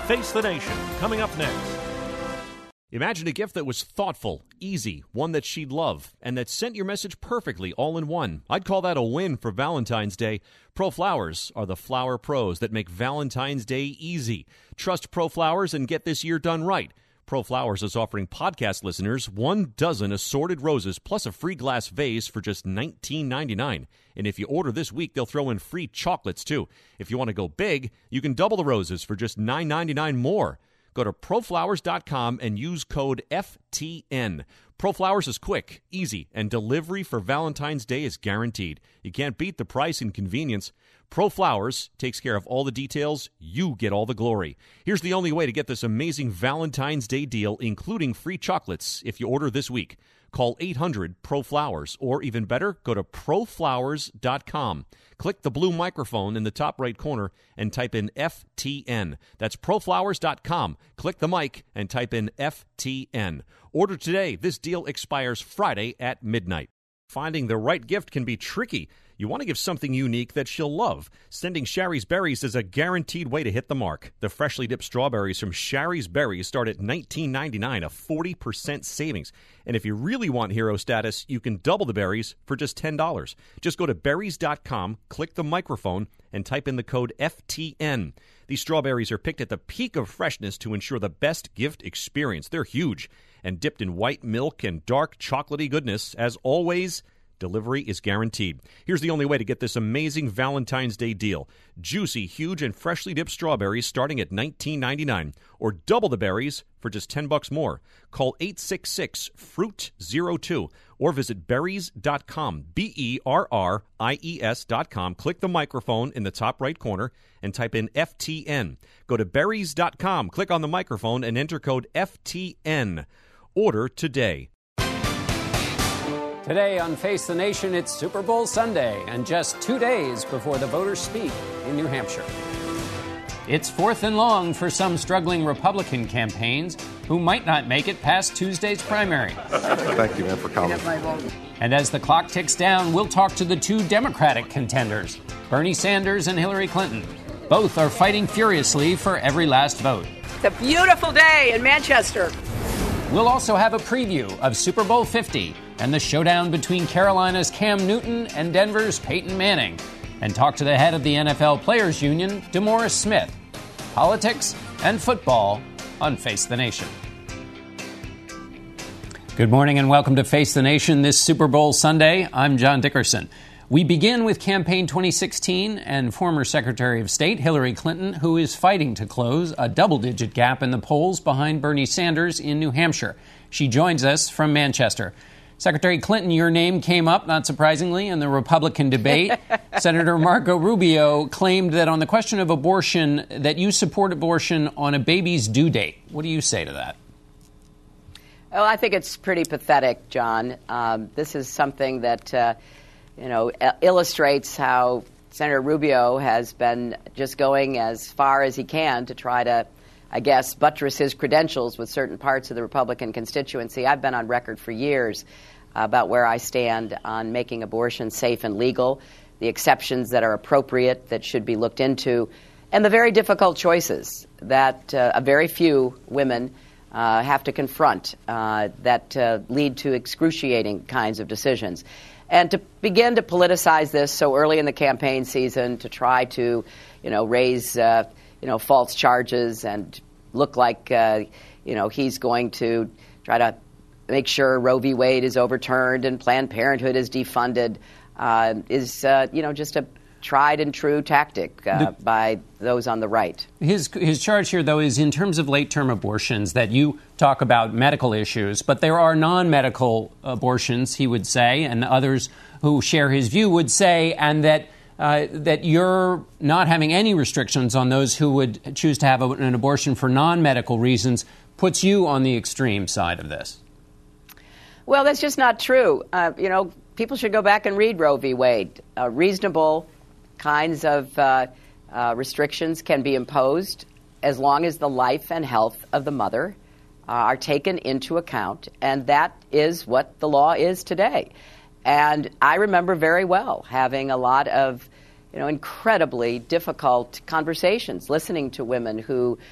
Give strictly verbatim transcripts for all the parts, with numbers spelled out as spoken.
Face the Nation, coming up next. Imagine a gift that was thoughtful, easy, one that she'd love, and that sent your message perfectly all in one. I'd call that a win for Valentine's Day. Pro Flowers are the flower pros that make Valentine's Day easy. Trust Pro Flowers and get this year done right. Pro Flowers is offering podcast listeners one dozen assorted roses plus a free glass vase for just nineteen ninety-nine dollars. And if you order this week, they'll throw in free chocolates, too. If you want to go big, you can double the roses for just nine ninety-nine more. Go to pro flowers dot com and use code F T N. ProFlowers is quick, easy, and delivery for Valentine's Day is guaranteed. You can't beat the price and convenience. ProFlowers takes care of all the details. You get all the glory. Here's the only way to get this amazing Valentine's Day deal, including free chocolates, if you order this week. Call eight hundred Pro Flowers, or even better, go to pro flowers dot com. Click the blue microphone in the top right corner and type in F T N. That's pro flowers dot com. Click the mic and type in F T N. Order today. This deal expires Friday at midnight. Finding the right gift can be tricky. You want to give something unique that she'll love. Sending Shari's Berries is a guaranteed way to hit the mark. The freshly dipped strawberries from Shari's Berries start at nineteen ninety-nine dollars, a forty percent savings. And if you really want hero status, you can double the berries for just ten dollars. Just go to berries dot com, click the microphone, and type in the code F T N. These strawberries are picked at the peak of freshness to ensure the best gift experience. They're huge and dipped in white milk and dark chocolatey goodness. As always, delivery is guaranteed. Here's the only way to get this amazing Valentine's Day deal. Juicy, huge, and freshly dipped strawberries starting at nineteen ninety-nine dollars. Or double the berries for just ten bucks more. Call eight six six, fruit zero two or visit berries dot com, B E R R I E S dot com. Click the microphone in the top right corner and type in F T N. Go to berries dot com, click on the microphone, and enter code F T N. Order today. Today on Face the Nation, it's Super Bowl Sunday, and just two days before the voters speak in New Hampshire. It's fourth and long for some struggling Republican campaigns who might not make it past Tuesday's primary. Thank you, man, for coming. And as the clock ticks down, we'll talk to the two Democratic contenders, Bernie Sanders and Hillary Clinton. Both are fighting furiously for every last vote. It's a beautiful day in Manchester. We'll also have a preview of Super Bowl fifty and the showdown between Carolina's Cam Newton and Denver's Peyton Manning, and talk to the head of the N F L Players Union, DeMaurice Smith. Politics and football on Face the Nation. Good morning and welcome to Face the Nation this Super Bowl Sunday. I'm John Dickerson. We begin with campaign twenty sixteen and former Secretary of State Hillary Clinton, who is fighting to close a double-digit gap in the polls behind Bernie Sanders in New Hampshire. She joins us from Manchester. Secretary Clinton, your name came up, not surprisingly, in the Republican debate. Senator Marco Rubio claimed that on the question of abortion, that you support abortion on a baby's due date. What do you say to that? Well, I think it's pretty pathetic, John. Um, this is something that, uh, you know, illustrates how Senator Rubio has been just going as far as he can to try to, I guess, buttress his credentials with certain parts of the Republican constituency. I've been on record for years about where I stand on making abortion safe and legal, the exceptions that are appropriate that should be looked into, and the very difficult choices that uh, a very few women uh, have to confront uh, that uh, lead to excruciating kinds of decisions. And to begin to politicize this so early in the campaign season, to try to, you know, raise, uh, you know, false charges and look like, uh, you know, he's going to try to make sure Roe v. Wade is overturned and Planned Parenthood is defunded, uh, is, uh, you know, just a tried and true tactic uh, the, by those on the right. His his charge here, though, is in terms of late-term abortions, that you talk about medical issues, but there are non-medical abortions, he would say, and others who share his view would say, and that uh, that you're not having any restrictions on those who would choose to have a, an abortion for non-medical reasons puts you on the extreme side of this. Well, that's just not true. Uh, you know, people should go back and read Roe v. Wade. Uh, reasonable kinds of uh, uh, restrictions can be imposed as long as the life and health of the mother uh, are taken into account, and that is what the law is today. And I remember very well having a lot of, you know, incredibly difficult conversations, listening to women who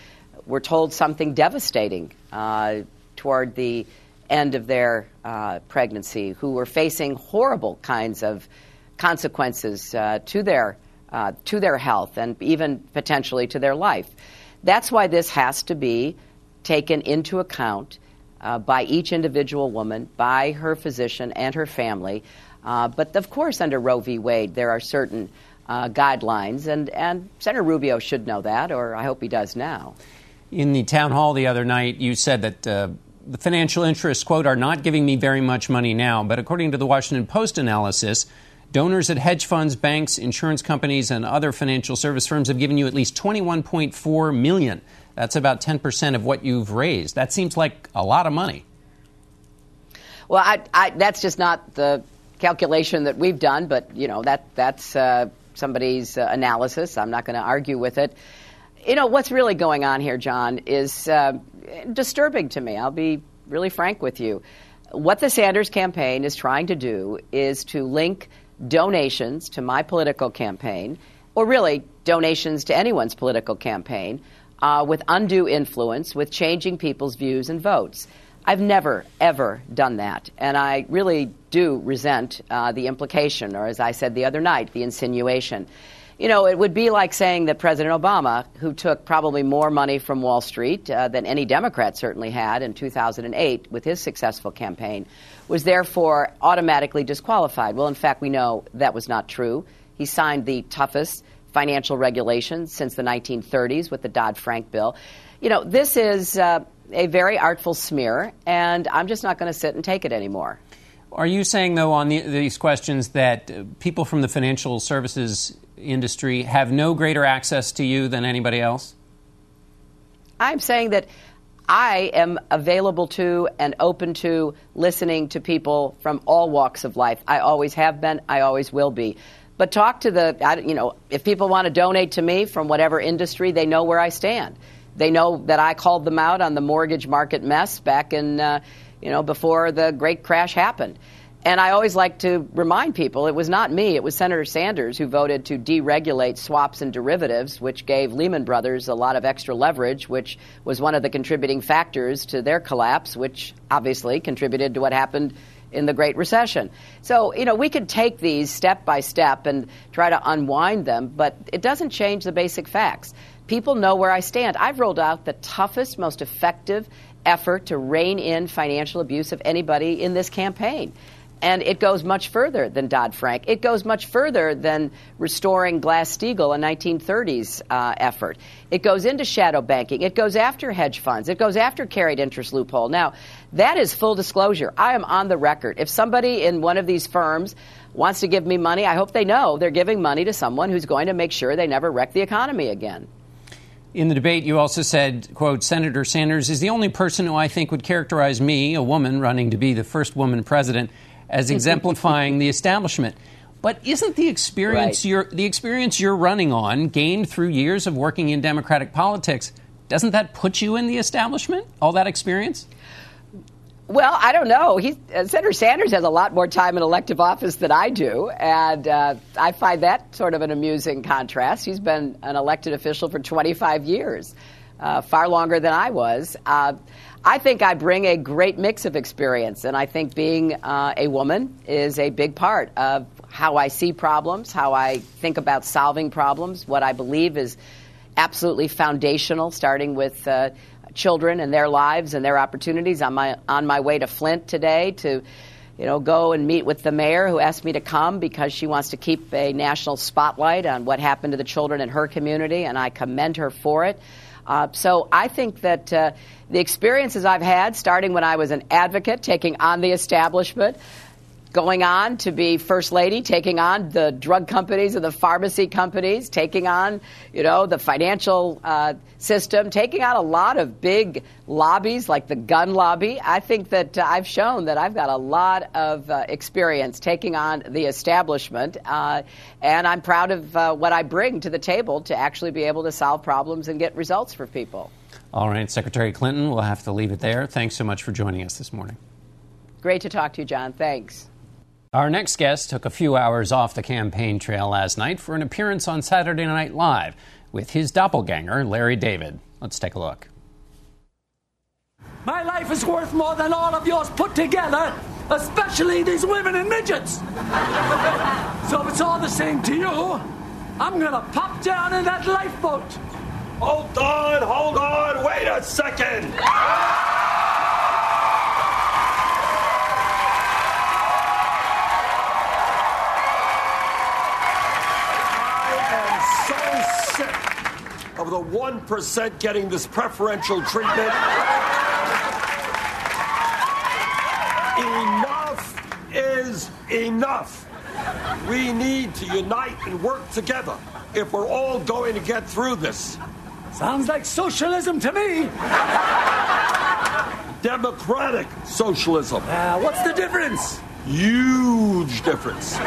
were told something devastating uh, toward the end of their uh, pregnancy, who were facing horrible kinds of consequences uh, to their uh, to their health and even potentially to their life. That's why this has to be taken into account uh, by each individual woman, by her physician and her family. Uh, but of course, under Roe v. Wade, there are certain uh, guidelines, and, and Senator Rubio should know that, or I hope he does now. In the town hall the other night, you said that uh, the financial interests, quote, are not giving me very much money now. But according to the Washington Post analysis, donors at hedge funds, banks, insurance companies, and other financial service firms have given you at least twenty-one point four million dollars. That's about ten percent of what you've raised. That seems like a lot of money. Well, I, I, that's just not the calculation that we've done, but, you know, that that's uh, somebody's uh, analysis. I'm not going to argue with it. You know, what's really going on here, John, is uh, disturbing to me. I'll be really frank with you. What the Sanders campaign is trying to do is to link donations to my political campaign, or really donations to anyone's political campaign, uh, with undue influence, with changing people's views and votes. I've never, ever done that, and I really do resent uh, the implication, or as I said the other night, the insinuation. You know, it would be like saying that President Obama, who took probably more money from Wall Street uh, than any Democrat certainly had in two thousand eight with his successful campaign, was therefore automatically disqualified. Well, in fact, we know that was not true. He signed the toughest financial regulations since the nineteen thirties with the Dodd-Frank bill. You know, this is uh, a very artful smear, and I'm just not going to sit and take it anymore. Are you saying, though, on the, these questions that uh, people from the financial services industry have no greater access to you than anybody else? I'm saying that I am available to and open to listening to people from all walks of life. I always have been. I always will be. But talk to the, you know, if people want to donate to me from whatever industry, they know where I stand. They know that I called them out on the mortgage market mess back in, uh, you know, before the great crash happened. And I always like to remind people it was not me. It was Senator Sanders who voted to deregulate swaps and derivatives, which gave Lehman Brothers a lot of extra leverage, which was one of the contributing factors to their collapse, which obviously contributed to what happened in the Great Recession. So, you know, we could take these step by step and try to unwind them, but it doesn't change the basic facts. People know where I stand. I've rolled out the toughest, most effective effort to rein in financial abuse of anybody in this campaign. And it goes much further than Dodd-Frank. It goes much further than restoring Glass-Steagall, a nineteen thirties uh, effort. It goes into shadow banking. It goes after hedge funds. It goes after carried interest loophole. Now, that is full disclosure. I am on the record. If somebody in one of these firms wants to give me money, I hope they know they're giving money to someone who's going to make sure they never wreck the economy again. In the debate, you also said, quote, Senator Sanders is the only person who I think would characterize me, a woman running to be the first woman president, as exemplifying the establishment. But isn't the experience right. you're the experience you're running on, gained through years of working in Democratic politics, doesn't that put you in the establishment, all that experience? Well, I don't know. He, uh, Senator Sanders has a lot more time in elective office than I do, and uh, I find that sort of an amusing contrast. He's been an elected official for twenty-five years, uh, far longer than I was. Uh, I think I bring a great mix of experience, and I think being uh, a woman is a big part of how I see problems, how I think about solving problems, what I believe is absolutely foundational, starting with uh, children and their lives and their opportunities. I'm my, on my way to Flint today to, you know, go and meet with the mayor who asked me to come because she wants to keep a national spotlight on what happened to the children in her community, and I commend her for it. Uh, so I think that uh, the experiences I've had, starting when I was an advocate, taking on the establishment, going on to be First Lady, taking on the drug companies and the pharmacy companies, taking on, you know, the financial uh, system, taking on a lot of big lobbies like the gun lobby. I think that uh, I've shown that I've got a lot of uh, experience taking on the establishment, uh, and I'm proud of uh, what I bring to the table to actually be able to solve problems and get results for people. All right, Secretary Clinton, we'll have to leave it there. Thanks so much for joining us this morning. Great to talk to you, John. Thanks. Our next guest took a few hours off the campaign trail last night for an appearance on Saturday Night Live with his doppelganger, Larry David. Let's take a look. My life is worth more than all of yours put together, especially these women and midgets. So if it's all the same to you, I'm gonna pop down in that lifeboat. Hold on, hold on, wait a second. Of the one percent getting this preferential treatment. Enough is enough. We need to unite and work together if we're all going to get through this. Sounds like socialism to me. Democratic socialism. Uh, what's the difference? Huge difference.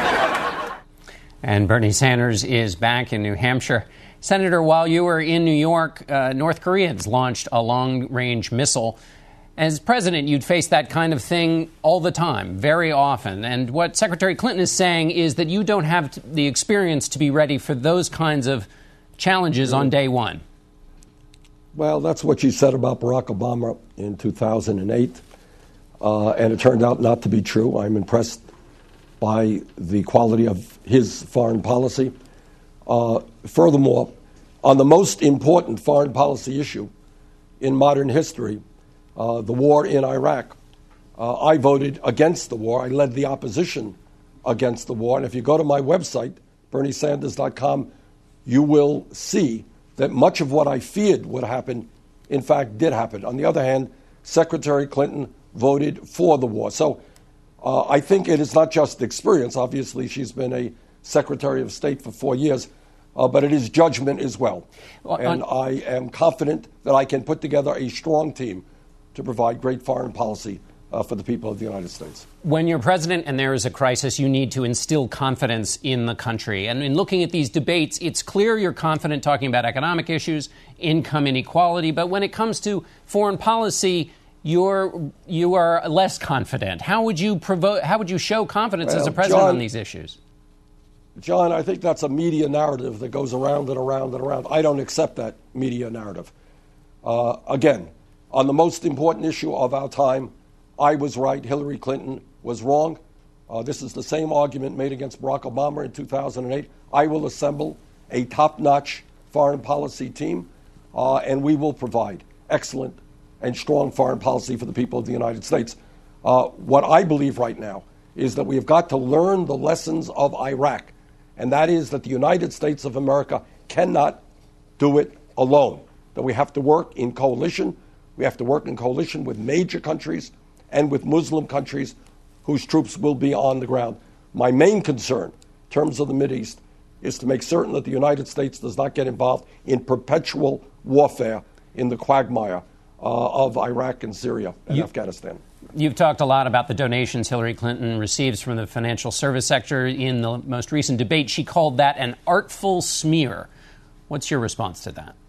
And Bernie Sanders is back in New Hampshire. Senator, while you were in New York, uh, North Koreans launched a long-range missile. As president, you'd face that kind of thing all the time, very often. And what Secretary Clinton is saying is that you don't have t- the experience to be ready for those kinds of challenges on day one. Well, that's what she said about Barack Obama in two thousand eight, uh, and it turned out not to be true. I'm impressed by the quality of his foreign policy. Uh, furthermore, on the most important foreign policy issue in modern history, uh, the war in Iraq, uh, I voted against the war. I led the opposition against the war. And if you go to my website, bernie sanders dot com, you will see that much of what I feared would happen, in fact, did happen. On the other hand, Secretary Clinton voted for the war. So uh, I think it is not just experience. Obviously, she's been a Secretary of State for four years. Uh, but it is judgment as well. well and on, I am confident that I can put together a strong team to provide great foreign policy uh, for the people of the United States. When you're president and there is a crisis, you need to instill confidence in the country. And in looking at these debates, it's clear you're confident talking about economic issues, income inequality. But when it comes to foreign policy, you're you are less confident. How would you provoke? How would you show confidence well, as a president John, on these issues? John, I think that's a media narrative that goes around and around and around. I don't accept that media narrative. Uh, again, on the most important issue of our time, I was right. Hillary Clinton was wrong. Uh, this is the same argument made against Barack Obama in two thousand eight. I will assemble a top-notch foreign policy team, uh, and we will provide excellent and strong foreign policy for the people of the United States. Uh, what I believe right now is that we have got to learn the lessons of Iraq. And that is that the United States of America cannot do it alone, that we have to work in coalition. We have to work in coalition with major countries and with Muslim countries whose troops will be on the ground. My main concern in terms of the Mideast is to make certain that the United States does not get involved in perpetual warfare in the quagmire uh, of Iraq and Syria and you- Afghanistan. You've talked a lot about the donations Hillary Clinton receives from the financial service sector. In the most recent debate, she called that an artful smear. What's your response to that?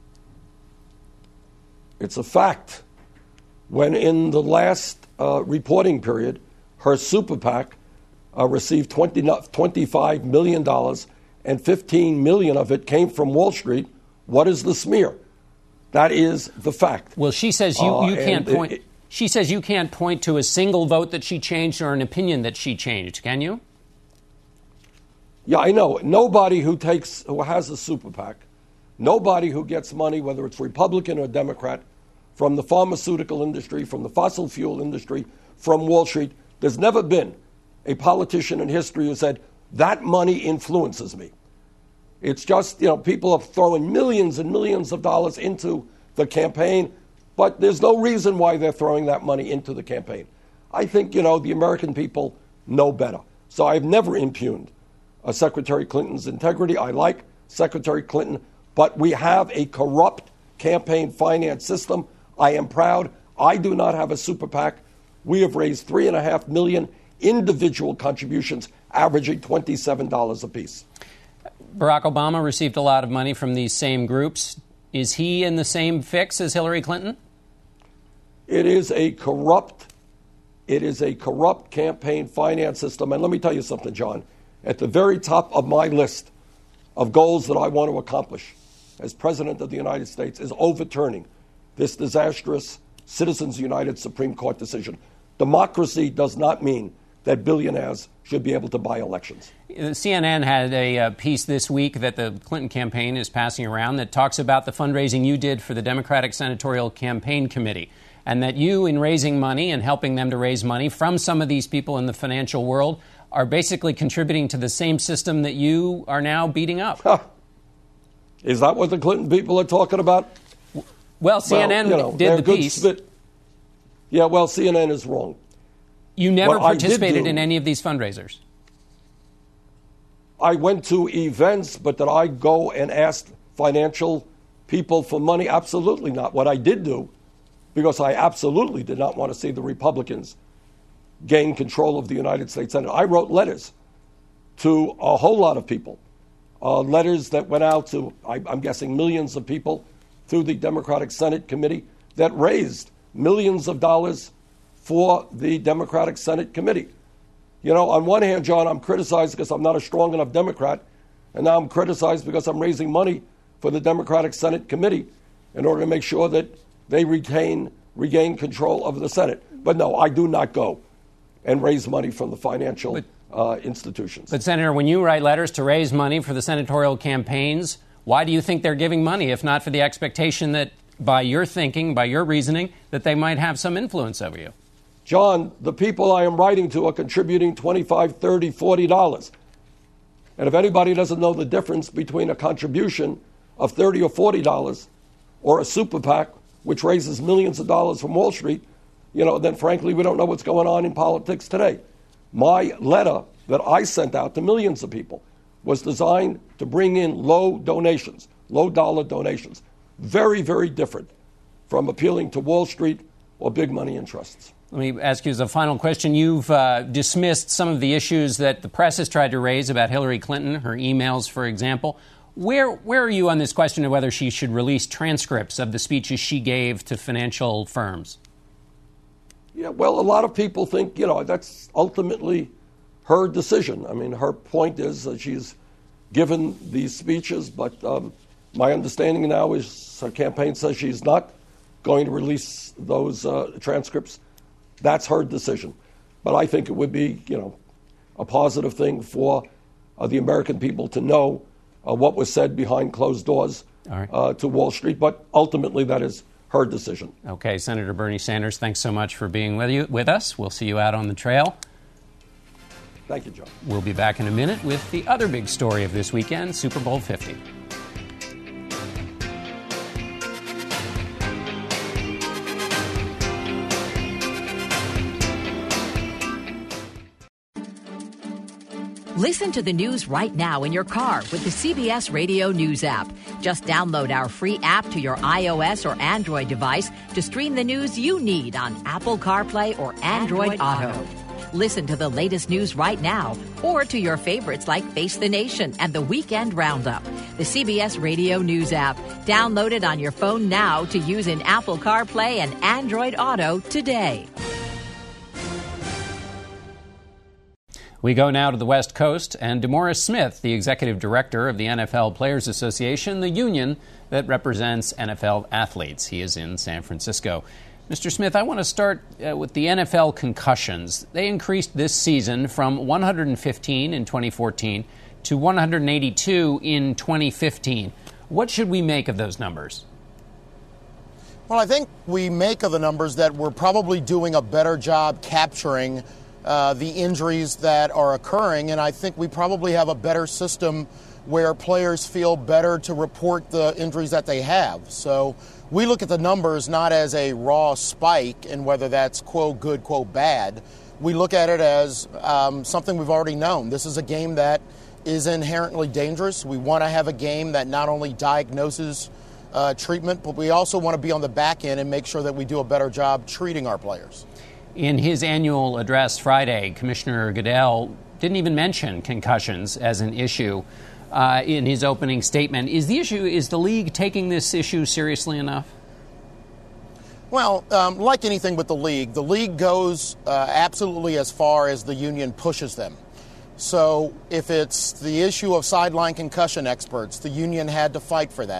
It's a fact. When in the last uh, reporting period, her super PAC uh, received twenty, twenty-five million dollars and fifteen million dollars of it came from Wall Street, what is the smear? That is the fact. Well, she says you, you uh, can't point... It, She says you can't point to a single vote that she changed or an opinion that she changed. Can you? Yeah, I know. Nobody who takes, who has a super PAC, nobody who gets money, whether it's Republican or Democrat, from the pharmaceutical industry, from the fossil fuel industry, from Wall Street, there's never been a politician in history who said, that money influences me. It's just, you know, people are throwing millions and millions of dollars into the campaign, but there's no reason why they're throwing that money into the campaign. I think, you know, the American people know better. So I've never impugned uh, Secretary Clinton's integrity. I like Secretary Clinton, but we have a corrupt campaign finance system. I am proud. I do not have a super PAC. We have raised three and a half million individual contributions, averaging twenty-seven dollars apiece. Barack Obama received a lot of money from these same groups. Is he in the same fix as Hillary Clinton? It is a corrupt, it is a corrupt campaign finance system. And let me tell you something, John. At the very top of my list of goals that I want to accomplish as President of the United States is overturning this disastrous Citizens United Supreme Court decision. Democracy does not mean that billionaires should be able to buy elections. C N N had a uh, piece this week that the Clinton campaign is passing around that talks about the fundraising you did for the Democratic Senatorial Campaign Committee, and that you, in raising money and helping them to raise money from some of these people in the financial world, are basically contributing to the same system that you are now beating up. Huh. Is that what the Clinton people are talking about? Well, C N N well, you know, did the piece. Spit. Yeah, well, C N N is wrong. You never what participated do, in any of these fundraisers? I went to events, but did I go and ask financial people for money? Absolutely not. What I did do, because I absolutely did not want to see the Republicans gain control of the United States Senate, I wrote letters to a whole lot of people, uh, letters that went out to, I, I'm guessing, millions of people through the Democratic Senate Committee that raised millions of dollars for the Democratic Senate Committee. You know, on one hand, John, I'm criticized because I'm not a strong enough Democrat, and now I'm criticized because I'm raising money for the Democratic Senate Committee in order to make sure that they retain, regain control of the Senate. But no, I do not go and raise money from the financial but, uh, institutions. But, Senator, when you write letters to raise money for the senatorial campaigns, why do you think they're giving money, if not for the expectation that, by your thinking, by your reasoning, that they might have some influence over you? John, the people I am writing to are contributing twenty-five dollars, thirty dollars, forty dollars. And if anybody doesn't know the difference between a contribution of thirty dollars or forty dollars or a super PAC, which raises millions of dollars from Wall Street, you know, then frankly, we don't know what's going on in politics today. My letter that I sent out to millions of people was designed to bring in low donations, low dollar donations. Very, very different from appealing to Wall Street or big money interests. Let me ask you as a final question. You've uh, dismissed some of the issues that the press has tried to raise about Hillary Clinton, her emails, for example. Where where are you on this question of whether she should release transcripts of the speeches she gave to financial firms? Yeah, well, a lot of people think, you know, that's ultimately her decision. I mean, her point is that she's given these speeches, but um, my understanding now is her campaign says she's not going to release those uh, transcripts. That's her decision. But I think it would be, you know, a positive thing for uh, the American people to know uh, what was said behind closed doors All right. uh, to Wall Street. But ultimately, that is her decision. Okay, Senator Bernie Sanders, thanks so much for being with you with us. We'll see you out on the trail. Thank you, John. We'll be back in a minute with the other big story of this weekend, Super Bowl fifty. Listen to the news right now in your car with the C B S Radio News app. Just download our free app to your iOS or Android device to stream the news you need on Apple CarPlay or Android, Android Auto. Auto. Listen to the latest news right now or to your favorites like Face the Nation and the Weekend Roundup. The C B S Radio News app. Download it on your phone now to use in Apple CarPlay and Android Auto today. We go now to the West Coast, and DeMaurice Smith, the executive director of the N F L Players Association, the union that represents N F L athletes. He is in San Francisco. Mister Smith, I want to start uh, with the N F L concussions. They increased this season from one hundred fifteen in twenty fourteen to one hundred eighty-two in twenty fifteen. What should we make of those numbers? Well, I think we make of the numbers that we're probably doing a better job capturing Uh, the injuries that are occurring, and I think we probably have a better system where players feel better to report the injuries that they have. So we look at the numbers not as a raw spike and whether that's quote good, quote bad. We look at it as um, something we've already known. This is a game that is inherently dangerous. We want to have a game that not only diagnoses uh, treatment, but we also want to be on the back end and make sure that we do a better job treating our players. In his annual address Friday, Commissioner Goodell didn't even mention concussions as an issue uh, in his opening statement. Is the issue, is the league taking this issue seriously enough? Well, um, like anything with the league, the league goes uh, absolutely as far as the union pushes them. So if it's the issue of sideline concussion experts, the union had to fight for that.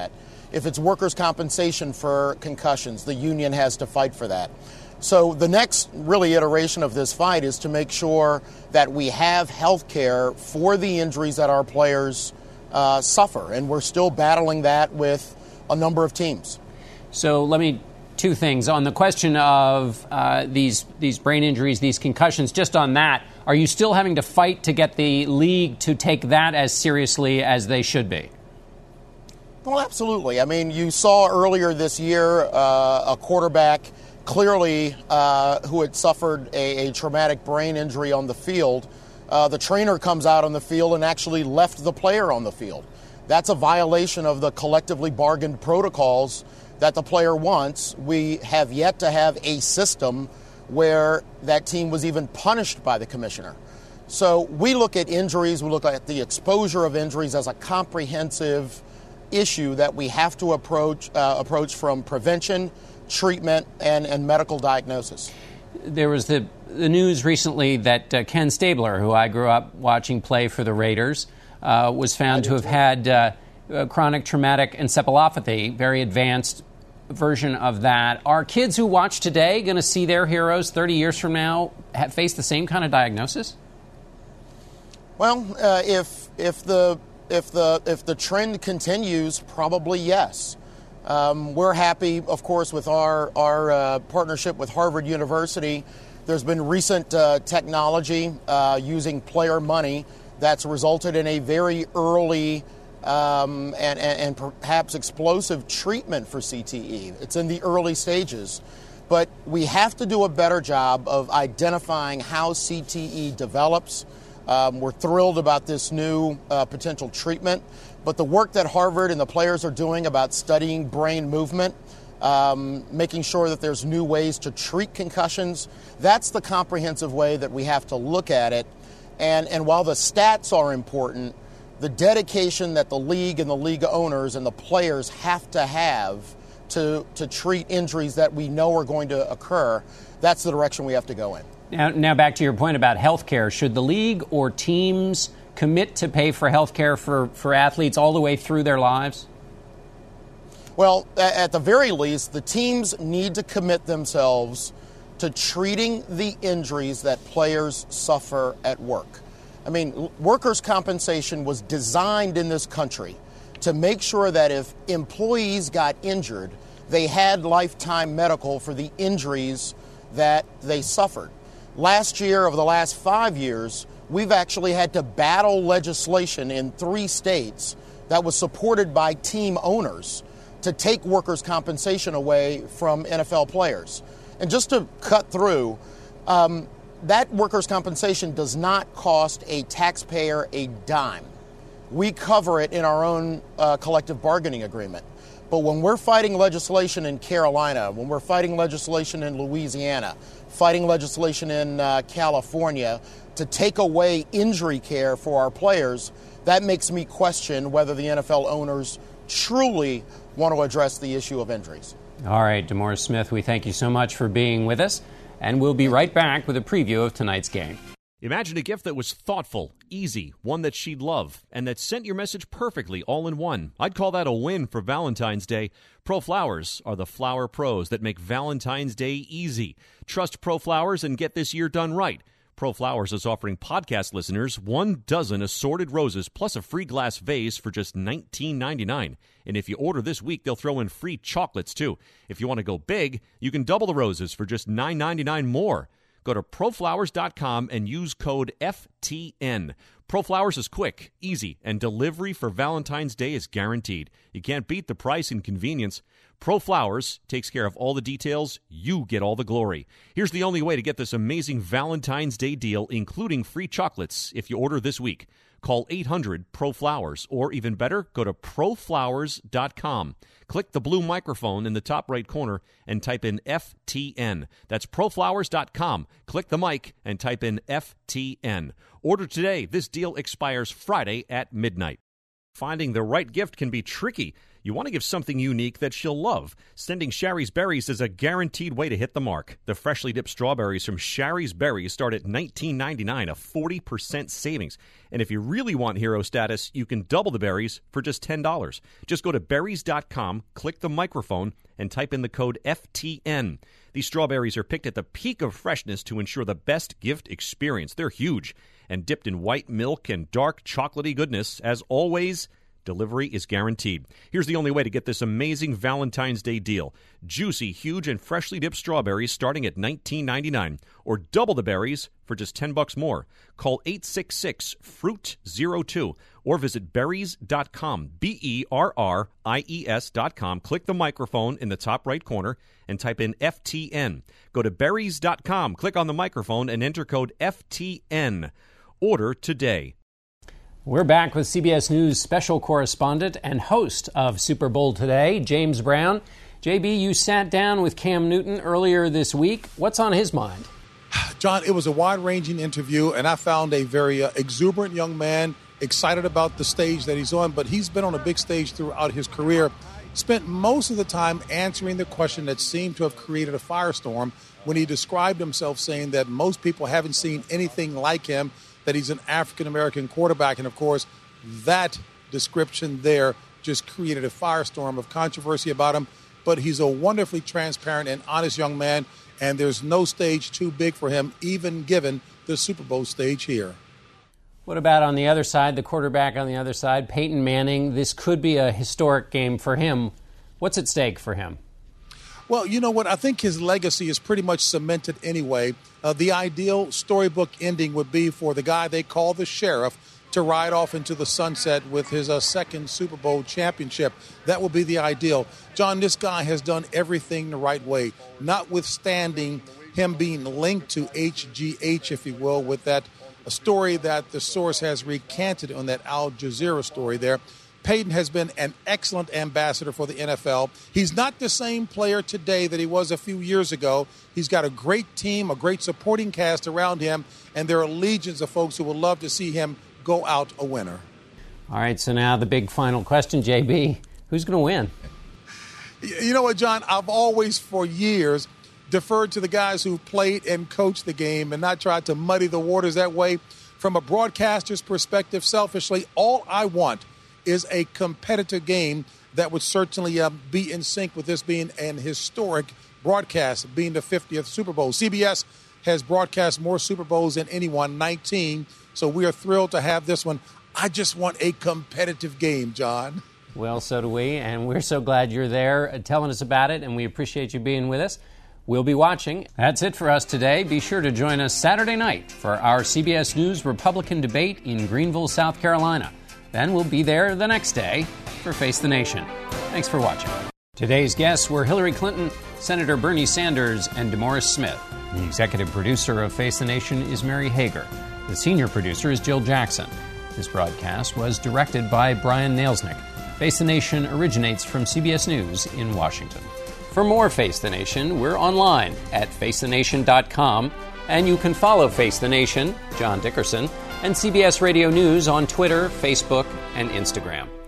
If it's workers' compensation for concussions, the union has to fight for that. So the next really iteration of this fight is to make sure that we have health care for the injuries that our players uh, suffer. And we're still battling that with a number of teams. So let me, two things. On the question of uh, these these brain injuries, these concussions, just on that, are you still having to fight to get the league to take that as seriously as they should be? Well, absolutely. I mean, you saw earlier this year uh, a quarterback clearly uh, who had suffered a, a traumatic brain injury on the field. Uh, the trainer comes out on the field and actually left the player on the field. That's a violation of the collectively bargained protocols that the player wants. We have yet to have a system where that team was even punished by the commissioner. So we look at injuries, we look at the exposure of injuries as a comprehensive issue that we have to approach uh, approach from prevention, treatment, and, and medical diagnosis. There was the, the news recently that uh, Ken Stabler, who I grew up watching play for the Raiders, uh, was found to have had uh, uh, chronic traumatic encephalopathy, very advanced version of that. Are kids who watch today going to see their heroes thirty years from now have, face the same kind of diagnosis? Well, uh, if if the if the if the trend continues, probably yes. Um, we're happy, of course, with our our uh, partnership with Harvard University. There's been recent uh, technology uh, using player money that's resulted in a very early Um, and, and, and perhaps explosive treatment for C T E. It's in the early stages. But we have to do a better job of identifying how C T E develops. Um, we're thrilled about this new uh, potential treatment. But the work that Harvard and the players are doing about studying brain movement, um, making sure that there's new ways to treat concussions, that's the comprehensive way that we have to look at it. And, and while the stats are important, the dedication that the league and the league owners and the players have to have to to treat injuries that we know are going to occur, that's the direction we have to go in. Now, now back to your point about health care. Should the league or teams commit to pay for health care for, for athletes all the way through their lives? Well, at the very least, the teams need to commit themselves to treating the injuries that players suffer at work. I mean, workers' compensation was designed in this country to make sure that if employees got injured, they had lifetime medical for the injuries that they suffered. Last year, over the last five years, we've actually had to battle legislation in three states that was supported by team owners to take workers' compensation away from N F L players. And just to cut through, um, that workers' compensation does not cost a taxpayer a dime. We cover it in our own uh, collective bargaining agreement. But when we're fighting legislation in Carolina, when we're fighting legislation in Louisiana, fighting legislation in uh, California to take away injury care for our players, that makes me question whether the N F L owners truly want to address the issue of injuries. All right, DeMaurice Smith, we thank you so much for being with us. And we'll be right back with a preview of tonight's game. Imagine a gift that was thoughtful, easy, one that she'd love, and that sent your message perfectly all in one. I'd call that a win for Valentine's Day. Pro Flowers are the flower pros that make Valentine's Day easy. Trust Pro Flowers and get this year done right. Pro Flowers is offering podcast listeners one dozen assorted roses plus a free glass vase for just nineteen ninety-nine. And if you order this week, they'll throw in free chocolates, too. If you want to go big, you can double the roses for just nine ninety-nine more. Go to pro flowers dot com and use code F T N. ProFlowers is quick, easy, and delivery for Valentine's Day is guaranteed. You can't beat the price and convenience. ProFlowers takes care of all the details. You get all the glory. Here's the only way to get this amazing Valentine's Day deal, including free chocolates, if you order this week. Call eight hundred Pro Flowers, or even better, go to pro flowers dot com. Click the blue microphone in the top right corner and type in F T N. That's pro flowers dot com. Click the mic and type in F T N. Order today. This deal expires Friday at midnight. Finding the right gift can be tricky. You want to give something unique that she'll love. Sending Shari's Berries is a guaranteed way to hit the mark. The freshly dipped strawberries from Shari's Berries start at nineteen ninety-nine dollars, a forty percent savings. And if you really want hero status, you can double the berries for just ten dollars. Just go to berries dot com, click the microphone, and type in the code F T N. These strawberries are picked at the peak of freshness to ensure the best gift experience. They're huge and dipped in white milk and dark chocolatey goodness. As always, delivery is guaranteed. Here's the only way to get this amazing Valentine's Day deal. Juicy, huge, and freshly dipped strawberries starting at nineteen ninety-nine dollars, or double the berries for just ten bucks more. Call eight six six, fruit zero two or visit berries dot com, B E R R I E S dot com. Click the microphone in the top right corner and type in F T N. Go to berries dot com, click on the microphone, and enter code F T N. Order today. We're back with C B S News special correspondent and host of Super Bowl Today, James Brown. J B, you sat down with Cam Newton earlier this week. What's on his mind? John, it was a wide-ranging interview, and I found a very uh, exuberant young man, excited about the stage that he's on, but he's been on a big stage throughout his career. Spent most of the time answering the question that seemed to have created a firestorm when he described himself, saying that most people haven't seen anything like him, that he's an African-American quarterback. And, of course, that description there just created a firestorm of controversy about him. But he's a wonderfully transparent and honest young man, and there's no stage too big for him, even given the Super Bowl stage here. What about on the other side, the quarterback on the other side, Peyton Manning? This could be a historic game for him. What's at stake for him? Well, you know what? I think his legacy is pretty much cemented anyway. Uh, the ideal storybook ending would be for the guy they call the sheriff to ride off into the sunset with his uh, second Super Bowl championship. That would be the ideal. John, this guy has done everything the right way, notwithstanding him being linked to H G H, if you will, with that a story that the source has recanted on that Al Jazeera story there. Peyton has been an excellent ambassador for the N F L. He's not the same player today that he was a few years ago. He's got a great team, a great supporting cast around him, and there are legions of folks who would love to see him go out a winner. All right, so now the big final question, J B. Who's going to win? You know what, John? I've always, for years, deferred to the guys who played and coached the game and not tried to muddy the waters that way. From a broadcaster's perspective, selfishly, all I want is a competitive game that would certainly uh, be in sync with this being an historic broadcast, being the fiftieth Super Bowl. C B S has broadcast more Super Bowls than anyone, nineteen, so we are thrilled to have this one. I just want a competitive game, John. Well, so do we, and we're so glad you're there telling us about it, and we appreciate you being with us. We'll be watching. That's it for us today. Be sure to join us Saturday night for our C B S News Republican debate in Greenville, South Carolina. Then we'll be there the next day for Face the Nation. Thanks for watching. Today's guests were Hillary Clinton, Senator Bernie Sanders, and DeMaurice Smith. The executive producer of Face the Nation is Mary Hager. The senior producer is Jill Jackson. This broadcast was directed by Brian Nailsnick. Face the Nation originates from C B S News in Washington. For more Face the Nation, we're online at face the nation dot com, and you can follow Face the Nation, John Dickerson, and C B S Radio News on Twitter, Facebook, and Instagram.